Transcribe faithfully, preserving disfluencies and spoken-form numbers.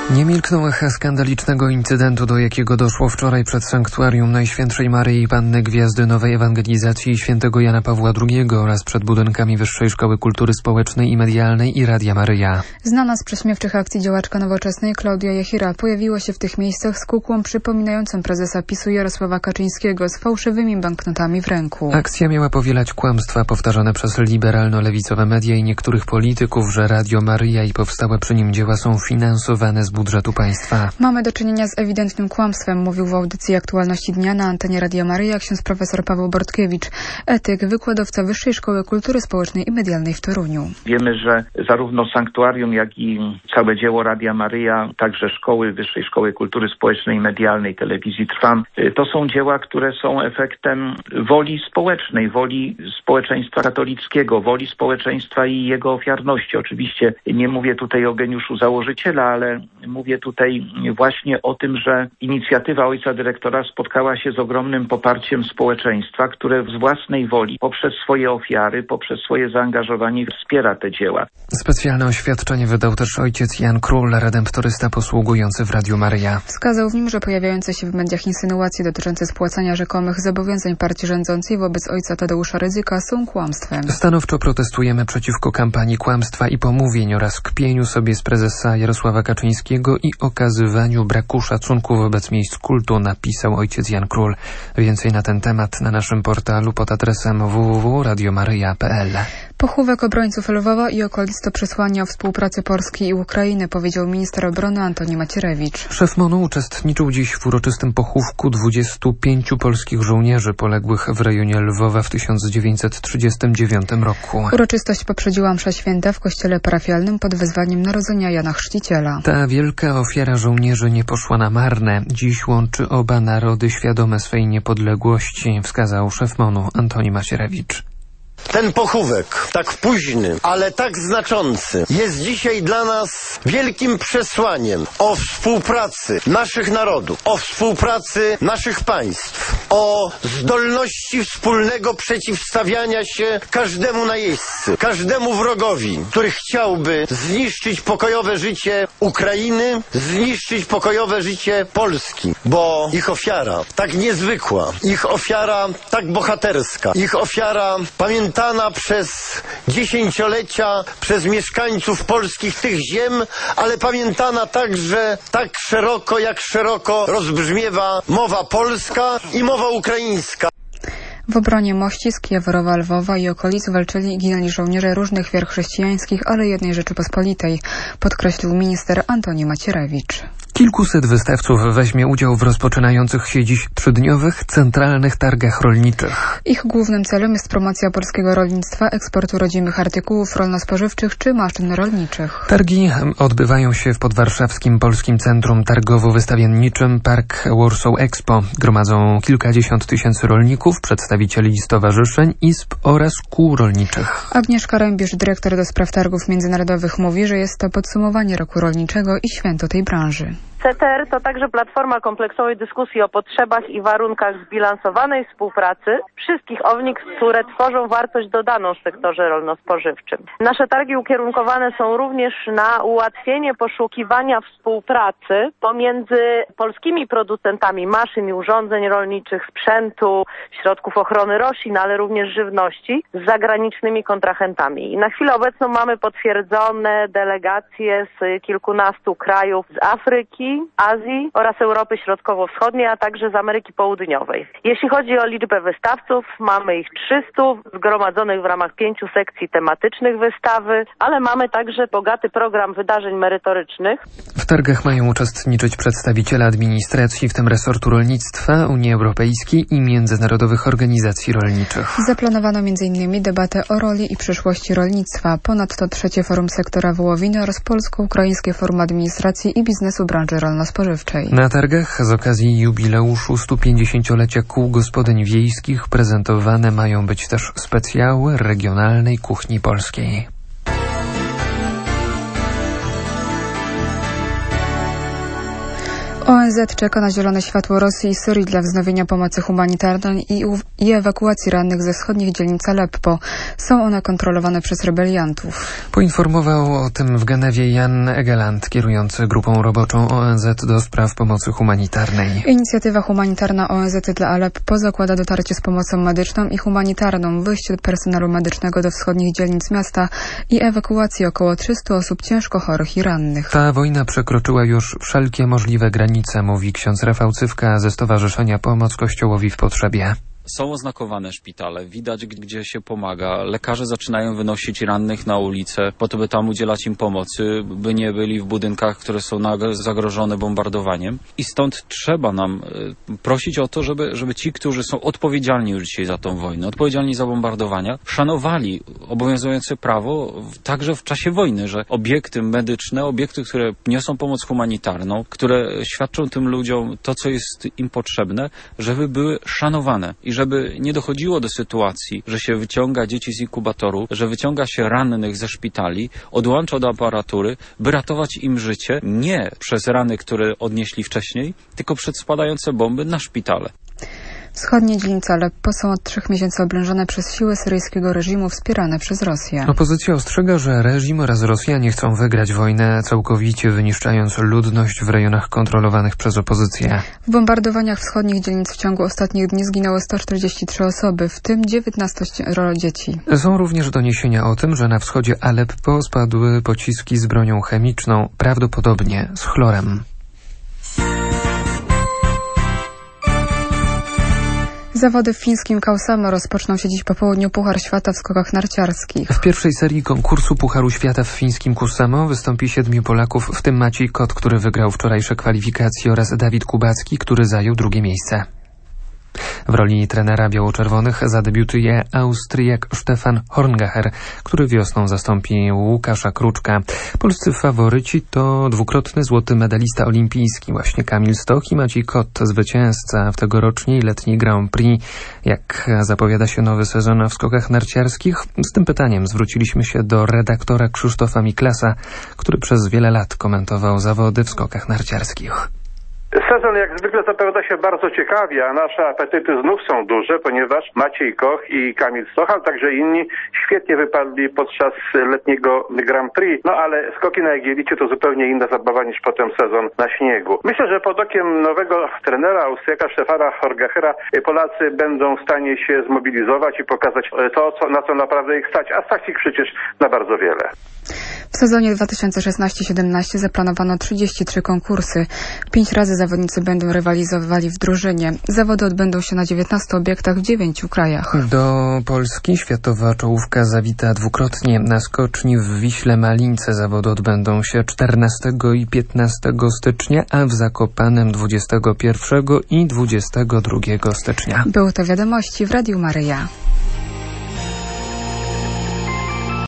Nie milkną echa skandalicznego incydentu, do jakiego doszło wczoraj przed sanktuarium Najświętszej Maryi Panny Gwiazdy Nowej Ewangelizacji świętego Jana Pawła drugiego oraz przed budynkami Wyższej Szkoły Kultury Społecznej i Medialnej i Radia Maryja. Znana z prześmiewczych akcji działaczka nowoczesnej Klaudia Jachira pojawiła się w tych miejscach z kukłą przypominającą prezesa PiSu Jarosława Kaczyńskiego z fałszywymi banknotami w ręku. Akcja miała powielać kłamstwa powtarzane przez liberalno-lewicowe media i niektórych polityków, że Radio Maryja i powstałe przy nim dzieła są finansowane z budżetu państwa. Mamy do czynienia z ewidentnym kłamstwem, mówił w audycji Aktualności Dnia na antenie Radia Maryja ksiądz profesor Paweł Bortkiewicz, etyk, wykładowca Wyższej Szkoły Kultury Społecznej i Medialnej w Toruniu. Wiemy, że zarówno sanktuarium, jak i całe dzieło Radia Maryja, także szkoły, Wyższej Szkoły Kultury Społecznej i Medialnej, telewizji Trwam, to są dzieła, które są efektem woli społecznej, woli społeczeństwa katolickiego, woli społeczeństwa i jego ofiarności. Oczywiście nie mówię tutaj o geniuszu założyciela, ale mówię tutaj właśnie o tym, że inicjatywa ojca dyrektora spotkała się z ogromnym poparciem społeczeństwa, które z własnej woli, poprzez swoje ofiary, poprzez swoje zaangażowanie wspiera te dzieła. Specjalne oświadczenie wydał też ojciec Jan Król, redemptorysta posługujący w Radiu Maryja. Wskazał w nim, że pojawiające się w mediach insynuacje dotyczące spłacania rzekomych zobowiązań partii rządzącej wobec ojca Tadeusza Rydzyka są kłamstwem. Stanowczo protestujemy przeciwko kampanii kłamstwa i pomówień oraz kpieniu sobie z prezesa Jarosława Kaczyńskiego i okazywaniu braku szacunku wobec miejsc kultu, napisał ojciec Jan Król. Więcej na ten temat na naszym portalu pod adresem w w w kropka radio maryja kropka p l. Pochówek obrońców Lwowa i okolic to przesłanie o współpracy Polski i Ukrainy, powiedział minister obrony Antoni Macierewicz. Szef M O N-u uczestniczył dziś w uroczystym pochówku dwudziestu pięciu polskich żołnierzy poległych w rejonie Lwowa w tysiąc dziewięćset trzydziestym dziewiątym roku. Uroczystość poprzedziła msza święta w kościele parafialnym pod wezwaniem Narodzenia Jana Chrzciciela. Ta wielka ofiara żołnierzy nie poszła na marne. Dziś łączy oba narody świadome swej niepodległości, wskazał szef M O N-u Antoni Macierewicz. Ten pochówek, tak późny, ale tak znaczący, jest dzisiaj dla nas wielkim przesłaniem o współpracy naszych narodów, o współpracy naszych państw, o zdolności wspólnego przeciwstawiania się każdemu najeźdźcy, każdemu wrogowi, który chciałby zniszczyć pokojowe życie Ukrainy, zniszczyć pokojowe życie Polski, bo ich ofiara tak niezwykła, ich ofiara tak bohaterska, ich ofiara pamiętana przez dziesięciolecia przez mieszkańców polskich tych ziem, ale pamiętana także tak szeroko, jak szeroko rozbrzmiewa mowa polska i mowa ukraińska. W obronie Mościsk, Jaworowa, Lwowa i okolic walczyli i ginęli żołnierze różnych wiar chrześcijańskich, ale jednej Rzeczypospolitej, podkreślił minister Antoni Macierewicz. Kilkuset wystawców weźmie udział w rozpoczynających się dziś trzydniowych centralnych targach rolniczych. Ich głównym celem jest promocja polskiego rolnictwa, eksportu rodzimych artykułów rolno-spożywczych czy maszyn rolniczych. Targi odbywają się w podwarszawskim Polskim Centrum Targowo-Wystawienniczym Park Warsaw Expo. Gromadzą kilkadziesiąt tysięcy rolników, przedstawicieli stowarzyszeń, izb oraz kół rolniczych. Agnieszka Rębisz, dyrektor do spraw targów międzynarodowych, mówi, że jest to podsumowanie roku rolniczego i święto tej branży. C T R to także platforma kompleksowej dyskusji o potrzebach i warunkach zbilansowanej współpracy wszystkich ownic, które tworzą wartość dodaną w sektorze rolno-spożywczym. Nasze targi ukierunkowane są również na ułatwienie poszukiwania współpracy pomiędzy polskimi producentami maszyn i urządzeń rolniczych, sprzętu, środków ochrony roślin, ale również żywności z zagranicznymi kontrahentami. I na chwilę obecną mamy potwierdzone delegacje z kilkunastu krajów z Afryki, Azji oraz Europy Środkowo-Wschodniej, a także z Ameryki Południowej. Jeśli chodzi o liczbę wystawców, mamy ich trzystu zgromadzonych w ramach pięciu sekcji tematycznych wystawy, ale mamy także bogaty program wydarzeń merytorycznych. W targach mają uczestniczyć przedstawiciele administracji, w tym resortu rolnictwa, Unii Europejskiej i międzynarodowych organizacji rolniczych. Zaplanowano między innymi debatę o roli i przyszłości rolnictwa, ponadto trzecie forum sektora wołowiny oraz polsko-ukraińskie forum administracji i biznesu branży rolno-spożywczej. Na targach z okazji jubileuszu stu pięćdziesięciolecia kół gospodyń wiejskich prezentowane mają być też specjały regionalnej kuchni polskiej. O O N Z czeka na zielone światło Rosji i Syrii dla wznowienia pomocy humanitarnej i, i ewakuacji rannych ze wschodnich dzielnic Aleppo. Są one kontrolowane przez rebeliantów. Poinformował o tym w Genewie Jan Egeland, kierujący grupą roboczą O N Z do spraw pomocy humanitarnej. Inicjatywa humanitarna O N Z dla Aleppo zakłada dotarcie z pomocą medyczną i humanitarną, wyjście personelu medycznego do wschodnich dzielnic miasta i ewakuacji około trzystu osób ciężko chorych i rannych. Ta wojna przekroczyła już wszelkie możliwe granice, mówi ksiądz Rafał Cywka ze Stowarzyszenia Pomoc Kościołowi w Potrzebie. Są oznakowane szpitale, widać gdzie się pomaga. Lekarze zaczynają wynosić rannych na ulicę po to, by tam udzielać im pomocy, by nie byli w budynkach, które są zagrożone bombardowaniem. I stąd trzeba nam prosić o to, żeby, żeby ci, którzy są odpowiedzialni już dzisiaj za tą wojnę, odpowiedzialni za bombardowania, szanowali obowiązujące prawo także w czasie wojny, że obiekty medyczne, obiekty, które niosą pomoc humanitarną, które świadczą tym ludziom to, co jest im potrzebne, żeby były szanowane. I żeby nie dochodziło do sytuacji, że się wyciąga dzieci z inkubatorów, że wyciąga się rannych ze szpitali, odłącza do aparatury, by ratować im życie nie przez rany, które odnieśli wcześniej, tylko przed spadające bomby na szpitale. Wschodnie dzielnice Aleppo są od trzech miesięcy oblężone przez siły syryjskiego reżimu wspierane przez Rosję. Opozycja ostrzega, że reżim oraz Rosjanie chcą wygrać wojnę, całkowicie wyniszczając ludność w rejonach kontrolowanych przez opozycję. W bombardowaniach wschodnich dzielnic w ciągu ostatnich dni zginęło sto czterdzieści trzy osoby, w tym dziewiętnaście dzieci. Są również doniesienia o tym, że na wschodzie Aleppo spadły pociski z bronią chemiczną, prawdopodobnie z chlorem. Zawody w fińskim Kausamo rozpoczną się dziś po południu Puchar Świata w skokach narciarskich. W pierwszej serii konkursu Pucharu Świata w fińskim Kuusamo wystąpi siedmiu Polaków, w tym Maciej Kot, który wygrał wczorajsze kwalifikacje, oraz Dawid Kubacki, który zajął drugie miejsce. W roli trenera biało-czerwonych zadebiutuje Austriak Stefan Horngacher, który wiosną zastąpi Łukasza Kruczka. Polscy faworyci to dwukrotny złoty medalista olimpijski, właśnie Kamil Stoch, i Maciej Kot, zwycięzca w tegorocznej letniej Grand Prix. Jak zapowiada się nowy sezon w skokach narciarskich? Z tym pytaniem zwróciliśmy się do redaktora Krzysztofa Miklasa, który przez wiele lat komentował zawody w skokach narciarskich. Sezon jak zwykle zapowiada się bardzo ciekawie, a nasze apetyty znów są duże, ponieważ Maciej Koch i Kamil Stoch, ale także inni świetnie wypadli podczas letniego Grand Prix. No ale skoki na Jagiellicie to zupełnie inna zabawa niż potem sezon na śniegu. Myślę, że pod okiem nowego trenera Austriaka Stefana Horngachera Polacy będą w stanie się zmobilizować i pokazać to, co, na co naprawdę ich stać, a stać ich przecież na bardzo wiele. W sezonie dwa tysiące szesnaście siedemnaście zaplanowano trzydzieści trzy konkursy. Pięć razy zawodnicy będą rywalizowali w drużynie. Zawody odbędą się na dziewiętnastu obiektach w dziewięciu krajach. Do Polski światowa czołówka zawita dwukrotnie. Na skoczni w Wiśle Malince zawody odbędą się czternastego i piętnastego stycznia, a w Zakopanem dwudziestego pierwszego i dwudziestego drugiego stycznia. Były to wiadomości w Radiu Maryja.